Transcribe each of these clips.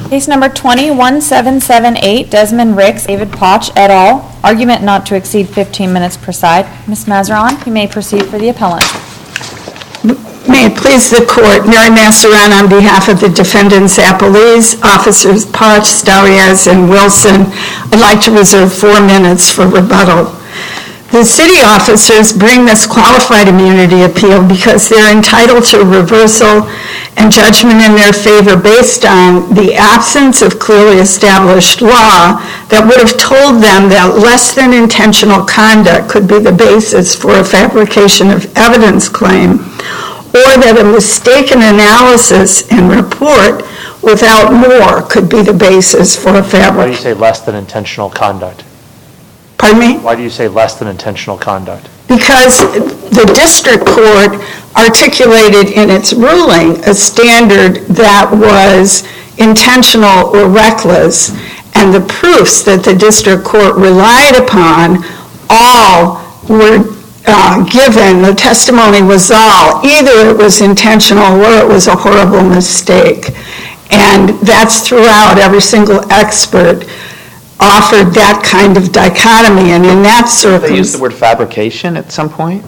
Case number 20-1778, Desmond Ricks, David Potch et al. Argument not to exceed 15 minutes per side. Ms. Mazaron, you may proceed for the appellant. May it please the court, Mary Mazaron on behalf of the defendants appellees, officers Potch, Starias, and Wilson, I'd like to reserve 4 minutes for rebuttal. The city officers bring this qualified immunity appeal because they're entitled to reversal and judgment in their favor based on the absence of clearly established law that would have told them that less than intentional conduct could be the basis for a fabrication of evidence claim, or that a mistaken analysis and report without more could be the basis for a fabrication. Why do you say less than intentional conduct? Pardon me? Why do you say less than intentional conduct? Because the district court articulated in its ruling a standard that was intentional or reckless, and the proofs that the district court relied upon all were given. The testimony was all, either it was intentional or it was a horrible mistake. And that's throughout. Every single expert offered that kind of dichotomy, and in that circumstance... They used the word fabrication at some point?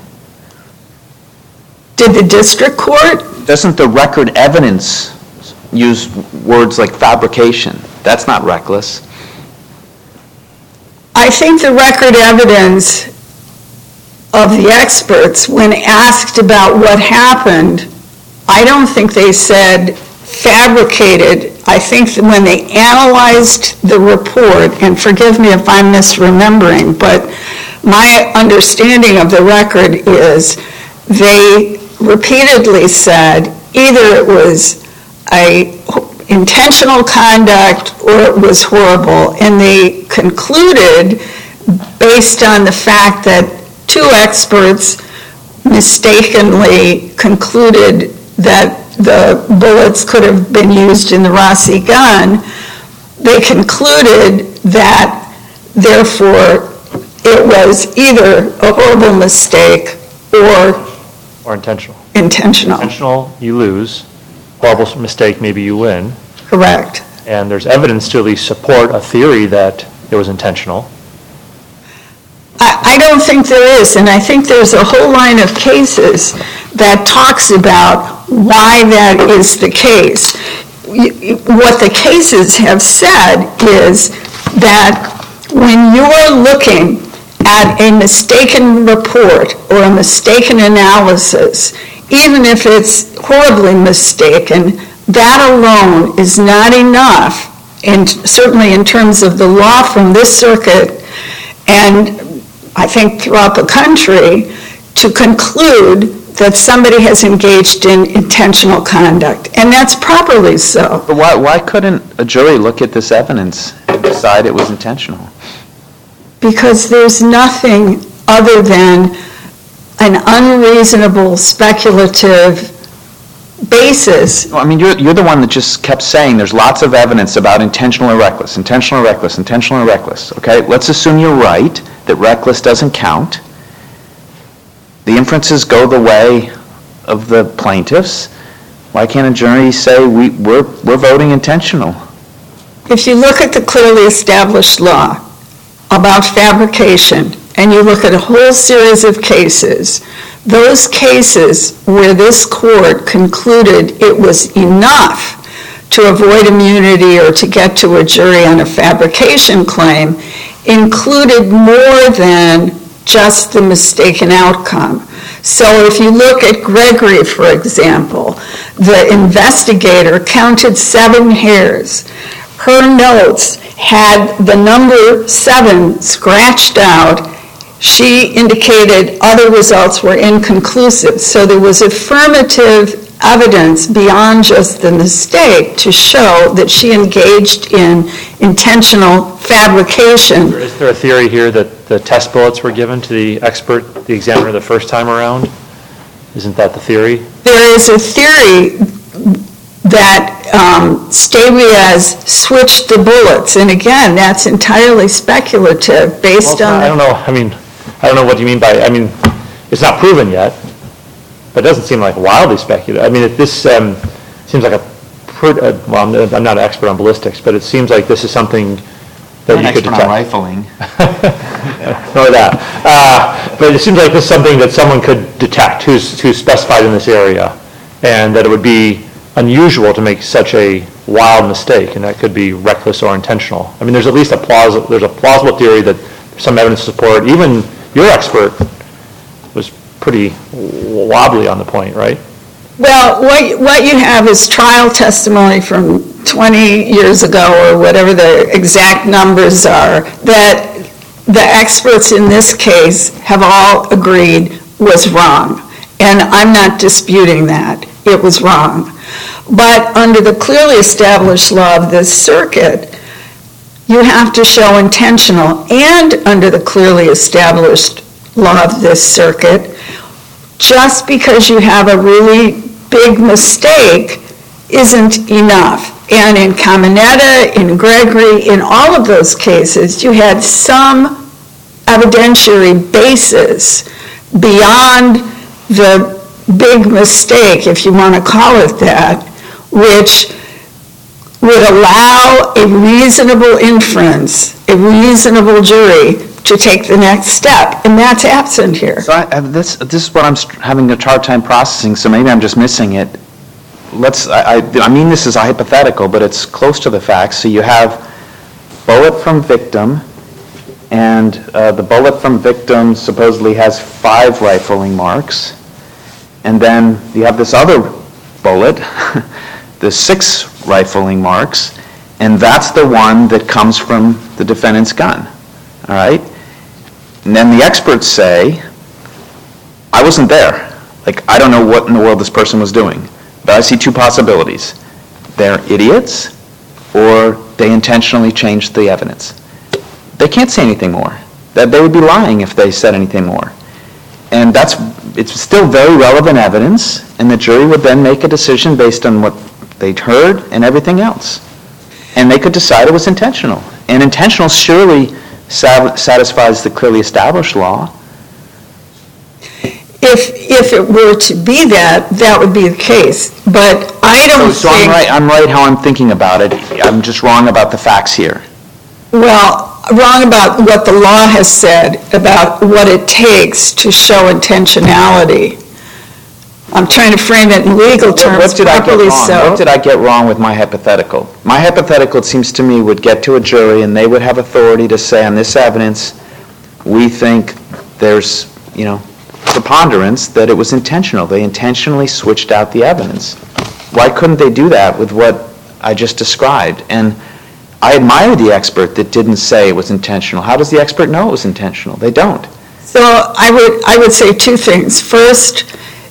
Did the district court? Doesn't the record evidence use words like fabrication? That's not reckless. I think the record evidence of the experts, when asked about what happened, I don't think they said fabricated. I think that when they analyzed the report, and forgive me if I'm misremembering, but my understanding of the record is they repeatedly said either it was intentional conduct or it was horrible, and they concluded, based on the fact that 2 experts mistakenly concluded that the bullets could have been used in the Rossi gun, they concluded that, therefore, it was either a horrible mistake or intentional. Intentional, you lose. Horrible mistake, maybe you win. Correct. And there's evidence to at least support a theory that it was intentional. I don't think there is, and I think there's a whole line of cases that talks about why that is the case. What the cases have said is that when you're looking at a mistaken report or a mistaken analysis, even if it's horribly mistaken, that alone is not enough, and certainly in terms of the law from this circuit, and I think throughout the country, to conclude that somebody has engaged in intentional conduct, and that's properly so. But why couldn't a jury look at this evidence and decide it was intentional? Because there's nothing other than an unreasonable speculative basis. I mean, you're the one that just kept saying there's lots of evidence about intentional or reckless, intentional or reckless, intentional or reckless. Okay, let's assume you're right, that reckless doesn't count. The inferences go the way of the plaintiffs. Why can't a jury say we're voting intentional? If you look at the clearly established law about fabrication, and you look at a whole series of cases, those cases where this court concluded it was enough to avoid immunity or to get to a jury on a fabrication claim included more than just the mistaken outcome. So if you look at Gregory, for example, the investigator counted 7 hairs. Her notes had the number 7 scratched out. She indicated other results were inconclusive. So there was affirmative evidence beyond just the mistake to show that she engaged in intentional fabrication. Is there a theory here that the test bullets were given to the expert, the examiner, the first time around? Isn't that the theory? There is a theory that Starias switched the bullets, and again, that's entirely speculative based on... I don't know what you mean by, it's not proven yet, but it doesn't seem like wildly speculative. This seems like a well, I'm not an expert on ballistics, but it seems like this is something that I'm you an could expert on detect. rifling. Nor that. But it seems like this is something that someone could detect who's specified in this area, and that it would be unusual to make such a wild mistake, and that could be reckless or intentional. I mean, there's at least there's a plausible theory that there's some evidence to support. Even your expert was pretty wobbly on the point, right? Well, what you have is trial testimony from 20 years ago, or whatever the exact numbers are, that the experts in this case have all agreed was wrong. And I'm not disputing that. It was wrong. But under the clearly established law of this circuit, you have to show intentional. And under the clearly established law of this circuit, just because you have a really big mistake isn't enough. And in Caminetta, in Gregory, in all of those cases, you had some evidentiary basis beyond the big mistake, if you want to call it that, which would allow a reasonable inference, a reasonable jury to take the next step, and that's absent here. So this is what I'm having a hard time processing, so maybe I'm just missing it. I mean this is a hypothetical, but it's close to the facts. So you have bullet from victim, and the bullet from victim supposedly has 5 rifling marks, and then you have this other bullet, the 6 rifling marks, and that's the one that comes from the defendant's gun, all right? And then the experts say, I wasn't there. Like, I don't know what in the world this person was doing, but I see 2 possibilities. They're idiots, or they intentionally changed the evidence. They can't say anything more. That they would be lying if they said anything more. And it's still very relevant evidence, and the jury would then make a decision based on what they'd heard and everything else. And they could decide it was intentional. And intentional surely satisfies the clearly established law. If it were to be that would be the case. But I don't So think... I'm right how I'm thinking about it. I'm just wrong about the facts here. Well, wrong about what the law has said about what it takes to show intentionality. I'm trying to frame it in legal terms What did I get properly wrong? so. What did I get wrong with my hypothetical? My hypothetical, it seems to me, would get to a jury and they would have authority to say on this evidence, we think there's, preponderance that it was intentional. They intentionally switched out the evidence. Why couldn't they do that with what I just described? And I admire the expert that didn't say it was intentional. How does the expert know it was intentional? They don't. So I would say 2 things. First,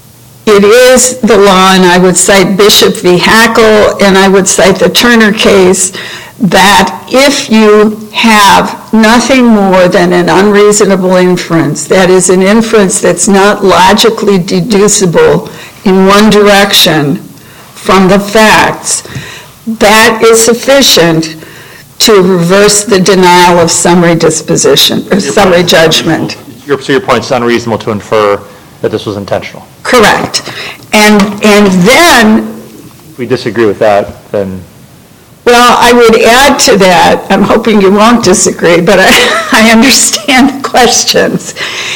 it is the law, and I would cite Bishop v. Hackle, and I would cite the Turner case, that if you have nothing more than an unreasonable inference, that is an inference that's not logically deducible in one direction from the facts, that is sufficient to reverse the denial of summary disposition, or summary judgment. So your point is unreasonable to infer that this was intentional. Correct. And then, If we disagree with that, then... well, I would add to that, I'm hoping you won't disagree, but I understand the questions.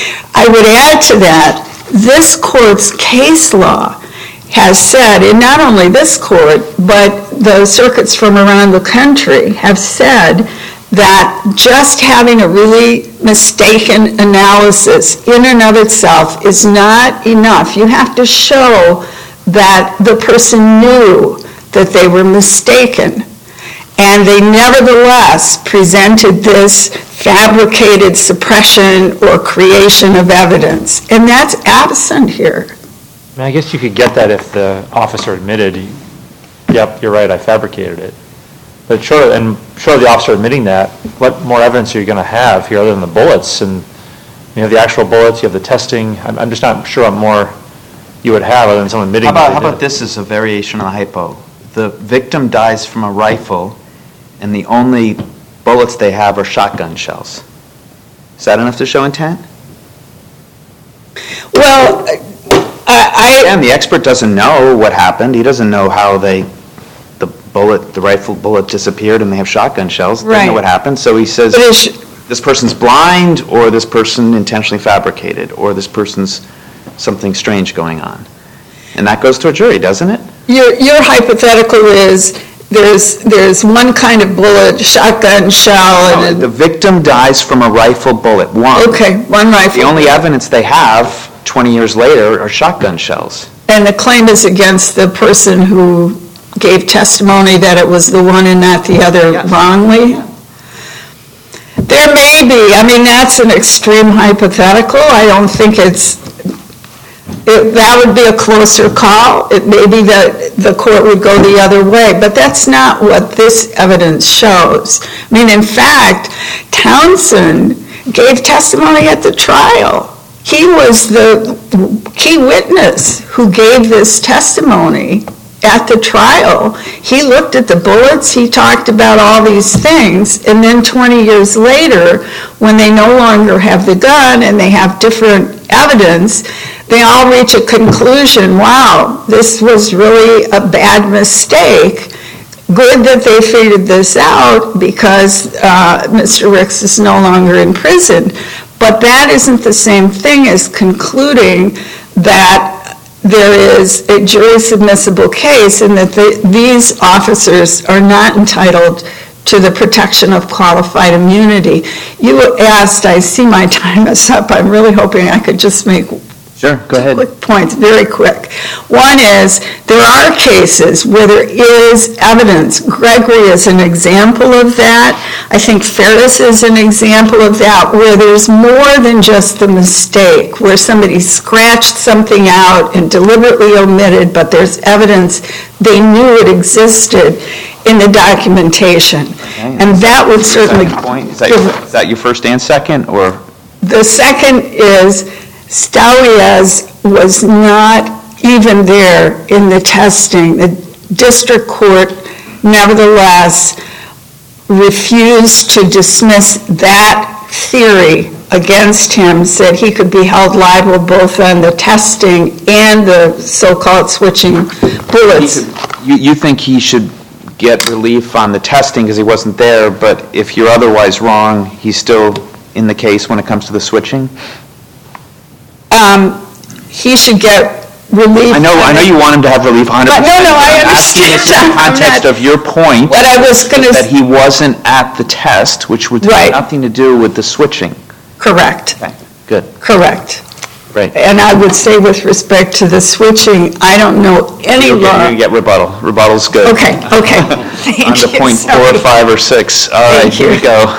I would add to that, this court's case law has said, and not only this court, but the circuits from around the country have said that just having a really mistaken analysis in and of itself is not enough. You have to show that the person knew that they were mistaken, and they nevertheless presented this fabricated suppression or creation of evidence. And that's absent here. I mean, I guess you could get that if the officer admitted, yep, you're right, I fabricated it. But short of the officer admitting that, what more evidence are you going to have here other than the bullets? And you have the actual bullets, you have the testing. I'm just not sure what more you would have other than someone admitting that they How did about it. this as a variation on the hypo? The victim dies from a rifle, and the only bullets they have are shotgun shells. Is that enough to show intent? Well, And the expert doesn't know what happened. He doesn't know how the the rifle bullet disappeared and they have shotgun shells. They know Right. what happened. So he says, But this person's blind, or this person intentionally fabricated, or this person's something strange going on. And that goes to a jury, doesn't it? Your hypothetical is there's one kind of bullet, shotgun shell, and The victim dies from a rifle bullet, one. okay, one rifle. The only evidence they have 20 years later are shotgun shells. And the claim is against the person who gave testimony that it was the one and not the other Yes. wrongly? There may be, I mean, that's an extreme hypothetical. I don't think that would be a closer call. It may be that the court would go the other way, but that's not what this evidence shows. I mean, in fact, Townsend gave testimony at the trial. He was the key witness who gave this testimony at the trial. He looked at the bullets, he talked about all these things, and then 20 years later, when they no longer have the gun and they have different evidence, they all reach a conclusion, wow, this was really a bad mistake. Good that they figured this out because Mr. Ricks is no longer in prison. But that isn't the same thing as concluding that there is a jury submissible case and that these officers are not entitled to the protection of qualified immunity. You asked, I see my time is up, I'm really hoping I could just make Sure, go ahead. quick points, very quick. One is, there are cases where there is evidence. Gregory is an example of that. I think Ferris is an example of that, where there's more than just the mistake, where somebody scratched something out and deliberately omitted, but there's evidence they knew it existed in the documentation. Okay. And that would certainly... Second point, is that your first and second, or? The second is, Stauias was not even there in the testing. The district court nevertheless refused to dismiss that theory against him, said he could be held liable both on the testing and the so-called switching bullets. You think he should get relief on the testing because he wasn't there, but if you're otherwise wrong, he's still in the case when it comes to the switching? He should get relief. I know you want him to have relief 100%. No, I I'm asking understand this in the that. context of your point What I was going that to... he wasn't at the test, which would have Right. nothing to do with the switching. Correct, Okay, good, correct. great. And I would say with respect to the switching, I don't know any You're law. going to get rebuttal. Rebuttal's good. Okay. Thank On to you. point Sorry. 4, 5, or 6. All right, Thank here we you. go.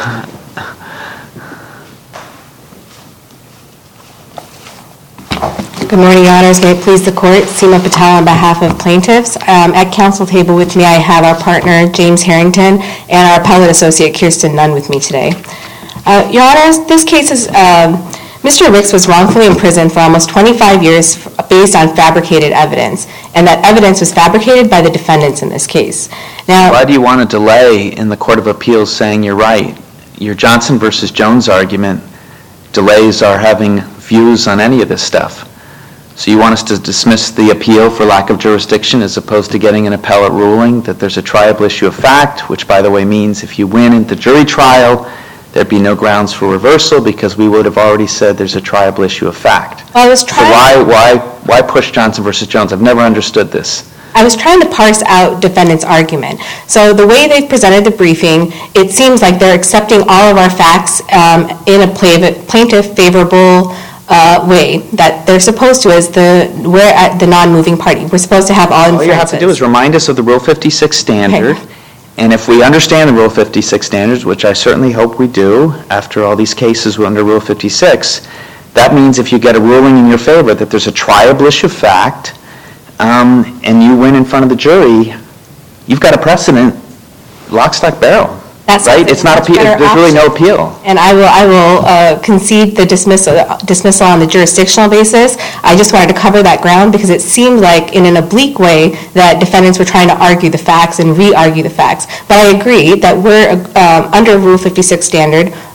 Good morning, Your Honors. May it please the Court, Seema Patel on behalf of plaintiffs. At council table with me, I have our partner, James Harrington, and our appellate associate, Kirsten Nunn, with me today. Your Honors, this case is, Mr. Ricks was wrongfully imprisoned for almost 25 years based on fabricated evidence, and that evidence was fabricated by the defendants in this case. Now, Why do you want a delay in the Court of Appeals saying you're right? Your Johnson versus Jones argument, delays are having views on any of this stuff. So you want us to dismiss the appeal for lack of jurisdiction as opposed to getting an appellate ruling that there's a triable issue of fact, which by the way means if you win in the jury trial, there'd be no grounds for reversal because we would have already said there's a triable issue of fact. I was So trying... why push Johnson versus Jones? I've never understood this. I was trying to parse out defendant's argument. So the way they've presented the briefing, it seems like they're accepting all of our facts in a plaintiff favorable way that they're supposed to as we're at the non-moving party. We're supposed to have all inferences. All you have to do is remind us of the Rule 56 standard, Okay. and if we understand the Rule 56 standards, which I certainly hope we do after all these cases under Rule 56, that means if you get a ruling in your favor that there's a triable issue of fact, and you win in front of the jury, you've got a precedent, lock, stock, barrel. That's right? It's not much appeal. better There's really no option. appeal. And I will concede the dismissal on the jurisdictional basis. I just wanted to cover that ground because it seemed like in an oblique way that defendants were trying to argue the facts and re-argue the facts. But I agree that we're under Rule 56 standard.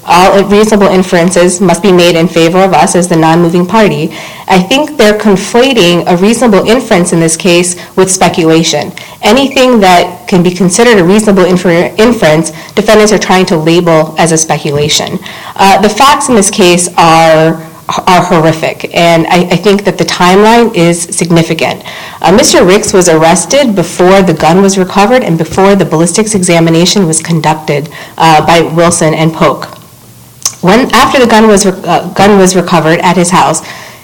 all reasonable inferences must be made in favor of us as the non-moving party. I think they're conflating a reasonable inference in this case with speculation. Anything that can be considered a reasonable inference, defendants are trying to label as a speculation. The facts in this case are horrific, and I think that the timeline is significant. Mr. Ricks was arrested before the gun was recovered and before the ballistics examination was conducted by Wilson and Polk. After the gun was recovered at his house,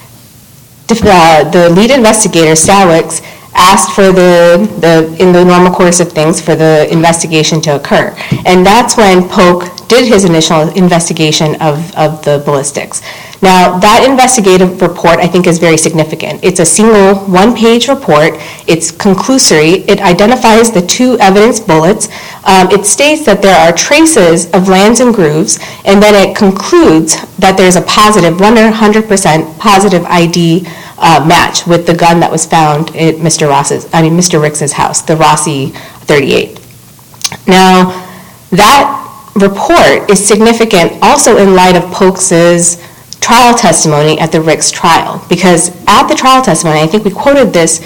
the lead investigator, Stowicks, asked for in the normal course of things, for the investigation to occur. And that's when Polk did his initial investigation of the ballistics. Now, that investigative report, I think, is very significant. It's a single one-page report. It's conclusory. It identifies the 2 evidence bullets. It states that there are traces of lands and grooves, and then it concludes that there's a positive, 100% positive ID match with the gun that was found at Mr. Ricks's house, the Rossi .38. Now, that report is significant also in light of Polk's trial testimony at the Ricks trial, because at the trial testimony, I think we quoted this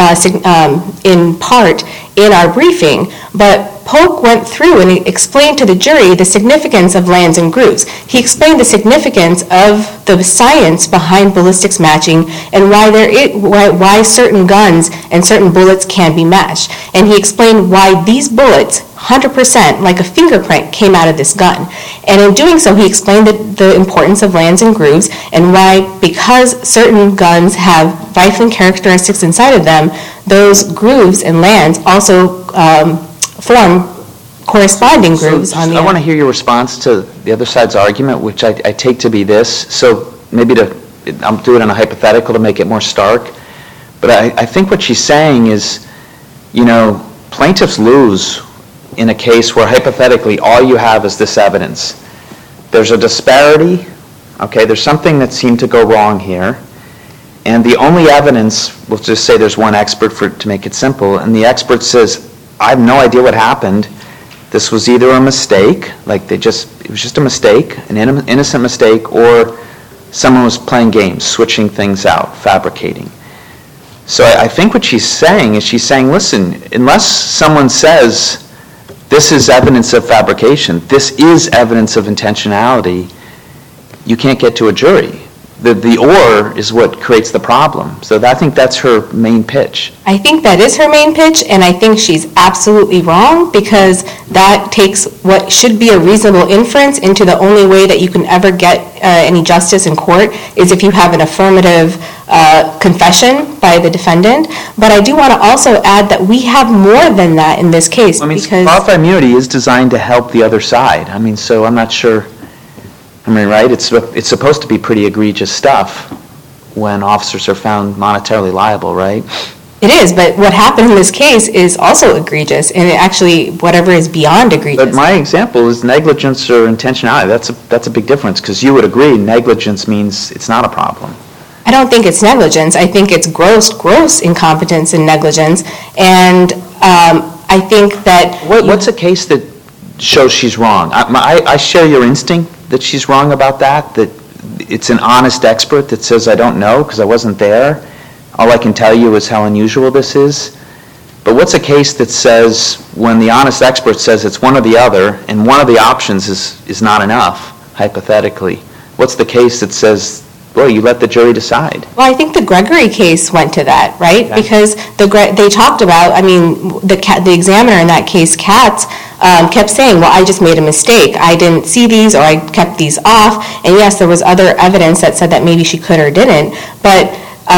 in part in our briefing, but Polk went through and he explained to the jury the significance of lands and grooves. He explained the significance of the science behind ballistics matching and why certain guns and certain bullets can be matched. And he explained why these bullets, 100% like a fingerprint, came out of this gun. And in doing so, he explained the importance of lands and grooves and why, because certain guns have rifling characteristics inside of them, those grooves and lands also form corresponding grooves on the I want to hear your response to the other side's argument, which I take to be this. So maybe I'll do it in a hypothetical to make it more stark. But I think what she's saying is, plaintiffs lose in a case where hypothetically all you have is this evidence. There's a disparity, okay? There's something that seemed to go wrong here. And the only evidence, we'll just say there's one expert to make it simple, and the expert says, I have no idea what happened. This was either a mistake, it was just a mistake, an innocent mistake, or someone was playing games, switching things out, fabricating. So I think what she's saying is listen, unless someone says this is evidence of fabrication, this is evidence of intentionality, you can't get to a jury. The or is what creates the problem. So I think that's her main pitch. I think that is her main pitch, and I think she's absolutely wrong, because that takes what should be a reasonable inference into the only way that you can ever get any justice in court is if you have an affirmative confession by the defendant. But I do want to also add that we have more than that in this case. Because qualified immunity is designed to help the other side. So I'm not sure. Right? It's supposed to be pretty egregious stuff when officers are found monetarily liable, right? It is, but what happened in this case is also egregious, and actually whatever is beyond egregious. But my example is negligence or intentionality. That's a big difference, because you would agree negligence means it's not a problem. I don't think it's negligence. I think it's gross incompetence and negligence, and I think that... What's a case that shows she's wrong? I share your instinct that she's wrong about that it's an honest expert that says, I don't know because I wasn't there. All I can tell you is how unusual this is. But what's a case that says, when the honest expert says it's one or the other, and one of the options is not enough, hypothetically, what's the case that says, well, you let the jury decide? Well, I think the Gregory case went to that, right? Okay. Because they talked about, the examiner in that case, Katz, kept saying, well, I just made a mistake. I didn't see these, or I kept these off. And yes, there was other evidence that said that maybe she could or didn't. But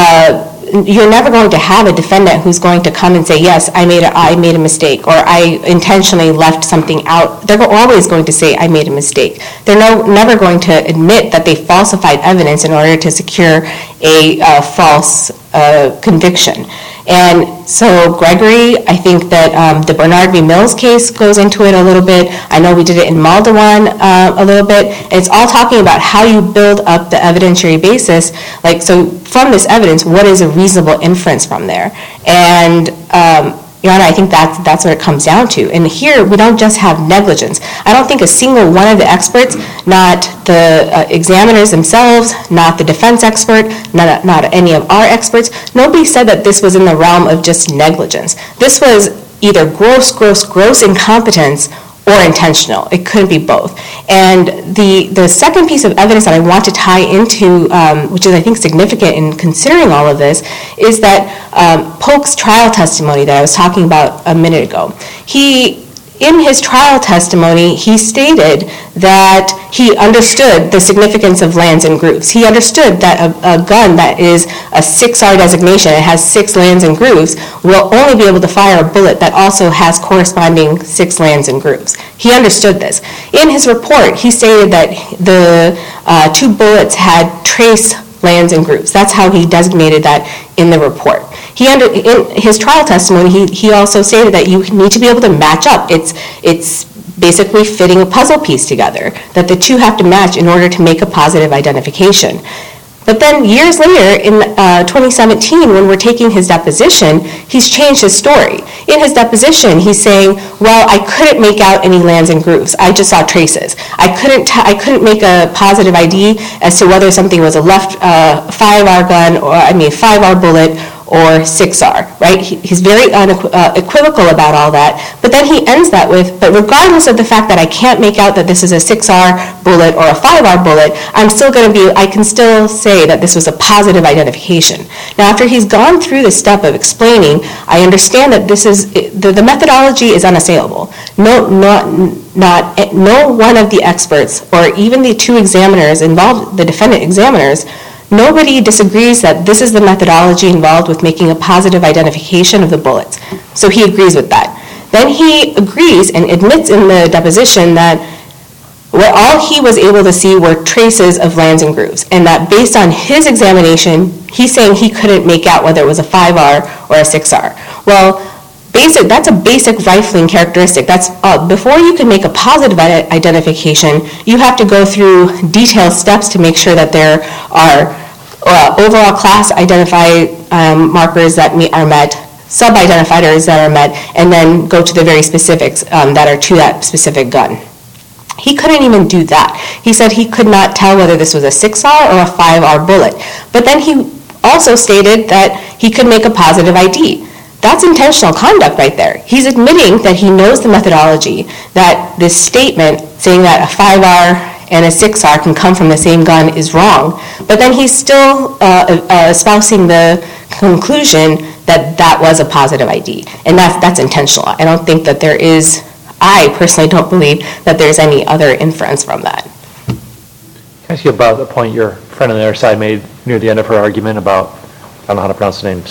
you're never going to have a defendant who's going to come and say, yes, I made a mistake, or I intentionally left something out. They're always going to say, I made a mistake. They're never going to admit that they falsified evidence in order to secure a false conviction. And so Gregory, I think that the Bernard v. Mills case goes into it a little bit. I know we did it in Maldawan a little bit. And it's all talking about how you build up the evidentiary basis. So from this evidence, what is a reasonable inference from there? And Your Honor, I think that's what it comes down to. And here, we don't just have negligence. I don't think a single one of the experts, not the examiners themselves, not the defense expert, not any of our experts, nobody said that this was in the realm of just negligence. This was either gross incompetence or intentional. It couldn't be both. And the second piece of evidence that I want to tie into, which is I think significant in considering all of this, is that Polk's trial testimony that I was talking about a minute ago. In his trial testimony, he stated that he understood the significance of lands and grooves. He understood that a gun that is a 6R designation, it has 6 lands and grooves, will only be able to fire a bullet that also has corresponding 6 lands and grooves. He understood this. In his report, he stated that the 2 bullets had trace lands and grooves. That's how he designated that in the report. In his trial testimony, he also stated that you need to be able to match up. It's basically fitting a puzzle piece together, that the two have to match in order to make a positive identification. But then years later, in 2017, when we're taking his deposition, he's changed his story. In his deposition, he's saying, well, I couldn't make out any lands and grooves. I just saw traces. I couldn't make a positive ID as to whether something was a left 5R gun, or 5R bullet, or 6R, right? He's very equivocal about all that. But then he ends that with, but regardless of the fact that I can't make out that this is a 6R bullet or a 5R bullet, I can still say that this was a positive identification. Now, after he's gone through the step of explaining, I understand that the methodology is unassailable. No one of the experts, or even the 2 examiners involved, the defendant examiners, nobody disagrees that this is the methodology involved with making a positive identification of the bullets. So he agrees with that. Then he agrees and admits in the deposition that all he was able to see were traces of lands and grooves, and that based on his examination, he's saying he couldn't make out whether it was a 5R or a 6R. Well, that's a basic rifling characteristic. That's before you can make a positive identification, you have to go through detailed steps to make sure that there are overall class identified markers that are met, sub-identifiers that are met, and then go to the very specifics that are to that specific gun. He couldn't even do that. He said he could not tell whether this was a 6R or a 5R bullet. But then he also stated that he could make a positive ID. That's intentional conduct right there. He's admitting that he knows the methodology, that this statement saying that a 5R and a 6R can come from the same gun is wrong, but then he's still espousing the conclusion that that was a positive ID, and that's intentional. I don't think that I personally don't believe that there's any other inference from that. Can I ask you about the point your friend on the other side made near the end of her argument about, I don't know how to pronounce the name,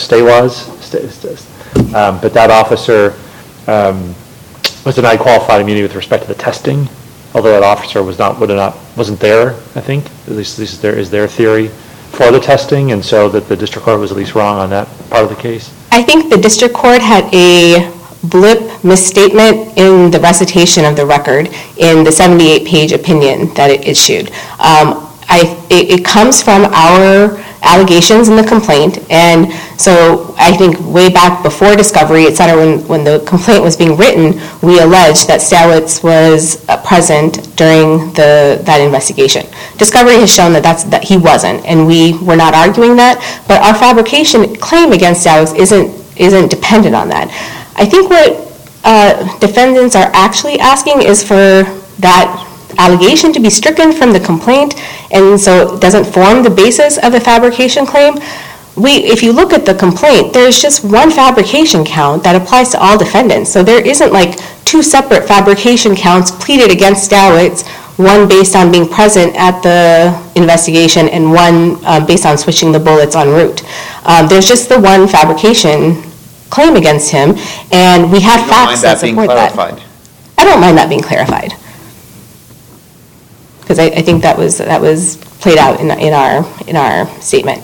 but that officer was denied qualified immunity with respect to the testing, although that officer wasn't there, I think. At least is their theory for the testing, and so that the district court was at least wrong on that part of the case? I think the district court had a blip misstatement in the recitation of the record in the 78-page opinion that it issued. It comes from our allegations in the complaint, and so I think way back before discovery, et cetera, when the complaint was being written, we alleged that Stalitz was present during that investigation. Discovery has shown that he wasn't, and we were not arguing that, but our fabrication claim against Stalitz isn't dependent on that. I think what defendants are actually asking is for that allegation to be stricken from the complaint, and so it doesn't form the basis of the fabrication claim. If you look at the complaint, there's just one fabrication count that applies to all defendants. So there isn't like 2 separate fabrication counts pleaded against Stalitz, one based on being present at the investigation and one based on switching the bullets en route. There's just the one fabrication claim against him, and we have facts that support that. I don't mind that being clarified, because I think that was played out in our statement.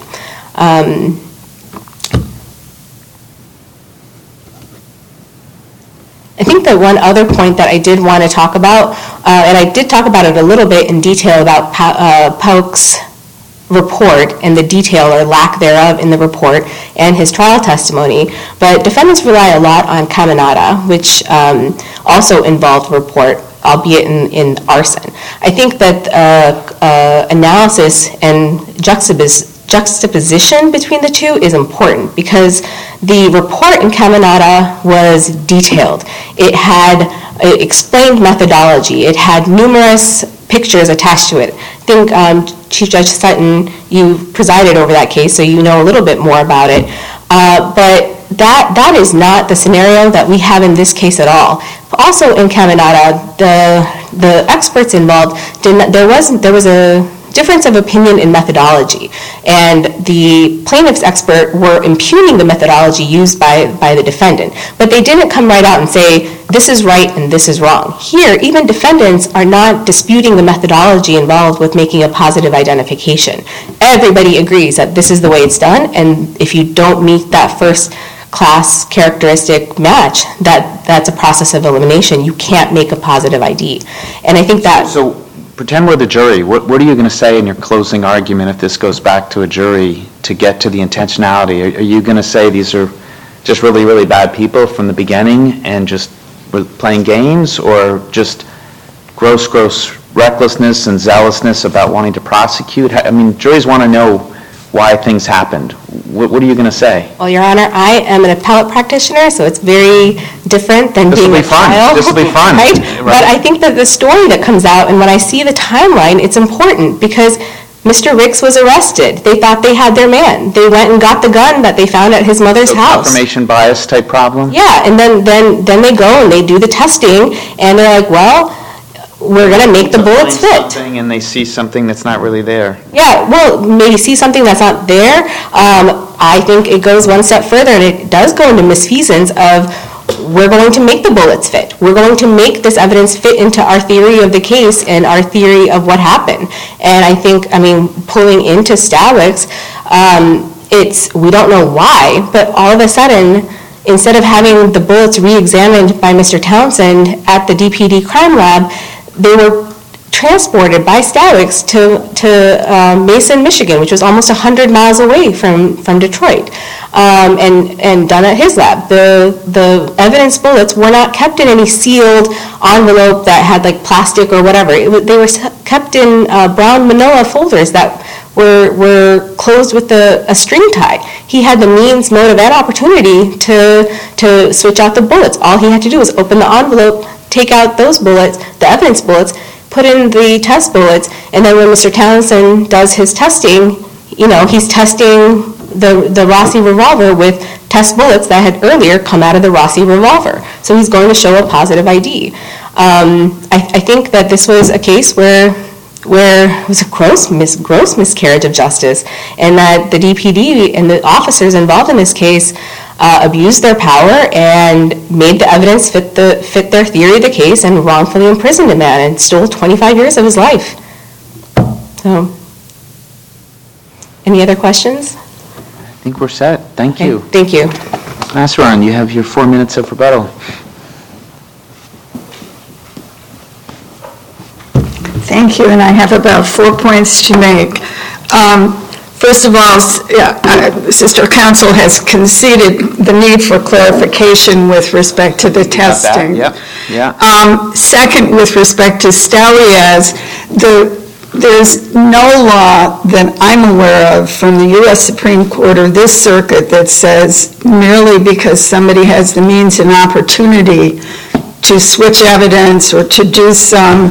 I think that one other point that I did want to talk about, and I did talk about it a little bit in detail about Polk's report and the detail or lack thereof in the report and his trial testimony. But defendants rely a lot on caminata, which also involved report, albeit in arson. I think that analysis and juxtaposition between the two is important because the report in caminata was detailed. It explained methodology. It had numerous pictures attached to it. I think Chief Judge Sutton, you presided over that case, so you know a little bit more about it. But that is not the scenario that we have in this case at all. Also in caminata, the experts involved, there was a difference of opinion in methodology, and the plaintiff's expert were impugning the methodology used by the defendant, but they didn't come right out and say this is right and this is wrong. Here, even defendants are not disputing the methodology involved with making a positive identification. Everybody agrees that this is the way it's done, and if you don't meet that first class characteristic match, that's a process of elimination. You can't make a positive ID. And I think that... So pretend we're the jury. What are you going to say in your closing argument if this goes back to a jury to get to the intentionality? Are you going to say these are just really, really bad people from the beginning and just were playing games, or just gross recklessness and zealousness about wanting to prosecute? I mean, juries want to know why things happened. What are you going to say? Well, Your Honor, I am an appellate practitioner, so it's very different than being a trial. This will be fun. Right? Right. But I think that the story that comes out, and when I see the timeline, it's important because Mr. Ricks was arrested. They thought they had their man. They went and got the gun that they found at his mother's house. Confirmation bias type problem? Yeah, and then they go and they do the testing, and they're like, well, we're going to make the bullets fit. And they see something that's not really there. Yeah, well, maybe see something that's not there. I think it goes one step further, and it does go into misfeasance of we're going to make the bullets fit. We're going to make this evidence fit into our theory of the case and our theory of what happened. And I think, pulling into Stalick's, we don't know why, but all of a sudden, instead of having the bullets re-examined by Mr. Townsend at the DPD crime lab, they were transported by Stalick's to Mason, Michigan, which was almost 100 miles away from Detroit, and done at his lab. The evidence bullets were not kept in any sealed envelope that had like plastic or whatever. They were kept in brown manila folders that were closed with a string tie. He had the means, motive, and opportunity to switch out the bullets. All he had to do was open the envelope, take out those bullets, the evidence bullets, put in the test bullets, and then when Mr. Townsend does his testing, he's testing the Rossi revolver with test bullets that had earlier come out of the Rossi revolver. So he's going to show a positive ID. I think that this was a case where it was a gross miscarriage of justice, and that the DPD and the officers involved in this case abused their power and made the evidence fit their theory of the case and wrongfully imprisoned a man and stole 25 years of his life. So, any other questions? I think we're set. Thank you. Okay, thank you. Massaron, you have your 4 minutes of rebuttal. Thank you, and I have about 4 points to make. First of all, Sister Counsel has conceded the need for clarification with respect to the testing. Yeah. Second, with respect to Staliaz, there's no law that I'm aware of from the U.S. Supreme Court or this circuit that says merely because somebody has the means and opportunity to switch evidence or to do some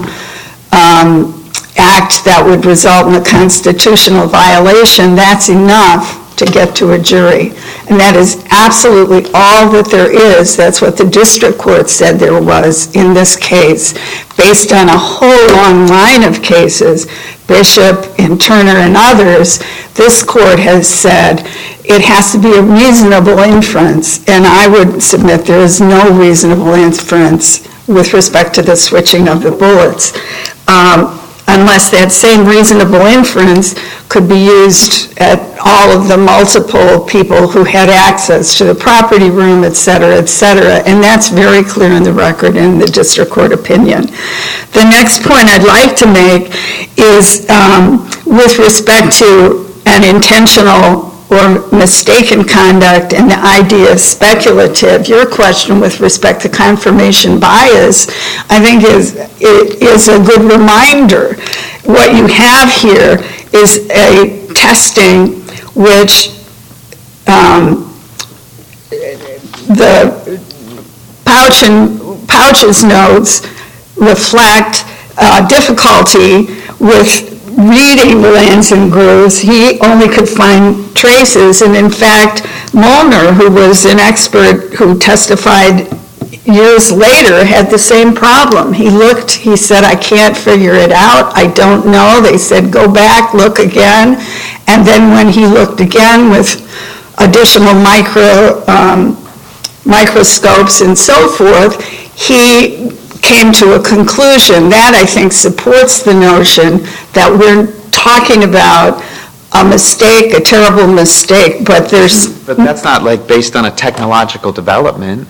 act that would result in a constitutional violation, that's enough to get to a jury. And that is absolutely all that there is. That's what the district court said there was in this case. Based on a whole long line of cases, Bishop and Turner and others, this court has said it has to be a reasonable inference. And I would submit there is no reasonable inference with respect to the switching of the bullets. On unless that same reasonable inference could be used at all of the multiple people who had access to the property room, et cetera, and that's very clear in the record in the district court opinion. The next point I'd like to make is with respect to an intentional or mistaken conduct and the idea of speculative. Your question with respect to confirmation bias, I think is a good reminder. What you have here is a testing which the Pouch's notes reflect difficulty with reading the lands and grooves. He only could find traces, and in fact, Molnar, who was an expert who testified years later, had the same problem. He looked, he said, I can't figure it out, I don't know. They said, go back, look again. And then when he looked again with additional microscopes and so forth, he came to a conclusion. That, I think, supports the notion that we're talking about a mistake, a terrible mistake, but there's... But that's not like based on a technological development.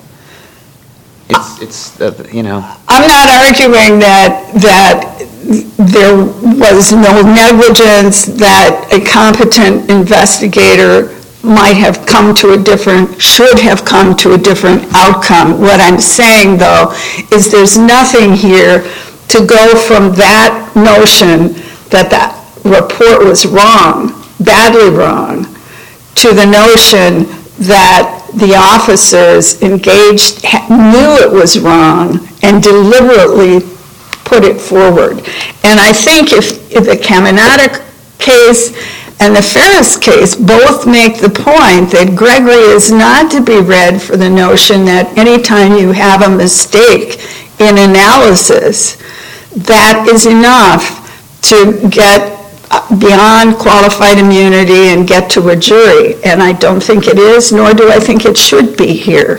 It's you know... I'm not arguing that there was no negligence, that a competent investigator might have come to a different, should have come to a different outcome. What I'm saying, though, is there's nothing here to go from that notion that that report was wrong, badly wrong, to the notion that the officers engaged, knew it was wrong, and deliberately put it forward. And I think if the Caminata case and the Ferris case both make the point that Gregory is not to be read for the notion that anytime you have a mistake in analysis, that is enough to get beyond qualified immunity and get to a jury. And I don't think it is, nor do I think it should be here.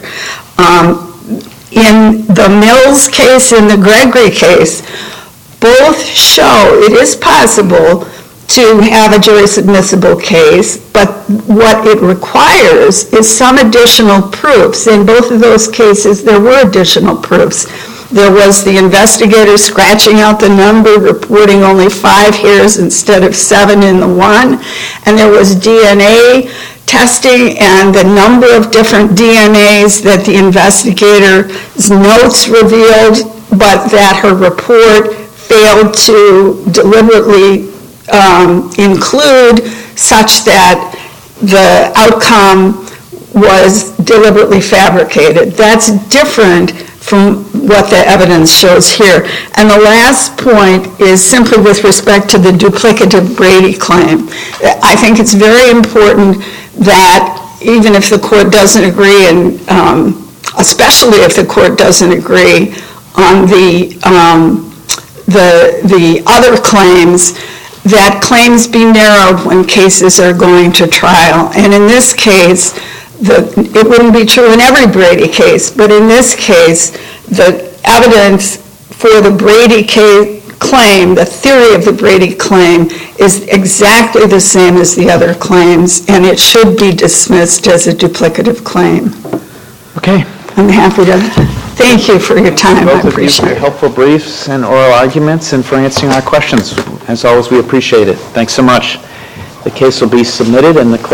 In the Mills case and the Gregory case, both show it is possible to have a jury submissible case, but what it requires is some additional proofs. In both of those cases, there were additional proofs. There was the investigator scratching out the number, reporting only 5 hairs instead of 7 in the one, and there was DNA testing and the number of different DNAs that the investigator's notes revealed, but that her report failed to deliberately include, such that the outcome was deliberately fabricated. That's different from what the evidence shows here. And the last point is simply with respect to the duplicative Brady claim. I think it's very important that even if the court doesn't agree, and especially if the court doesn't agree on the other claims, that claims be narrowed when cases are going to trial. And in this case, it wouldn't be true in every Brady case, but in this case, the evidence for the Brady claim, the theory of the Brady claim, is exactly the same as the other claims, and it should be dismissed as a duplicative claim. Okay. I'm happy to thank you for your time. I Both of you for appreciate your it. helpful briefs and oral arguments, and for answering our questions. As always, we appreciate it. Thanks so much. The case will be submitted, and the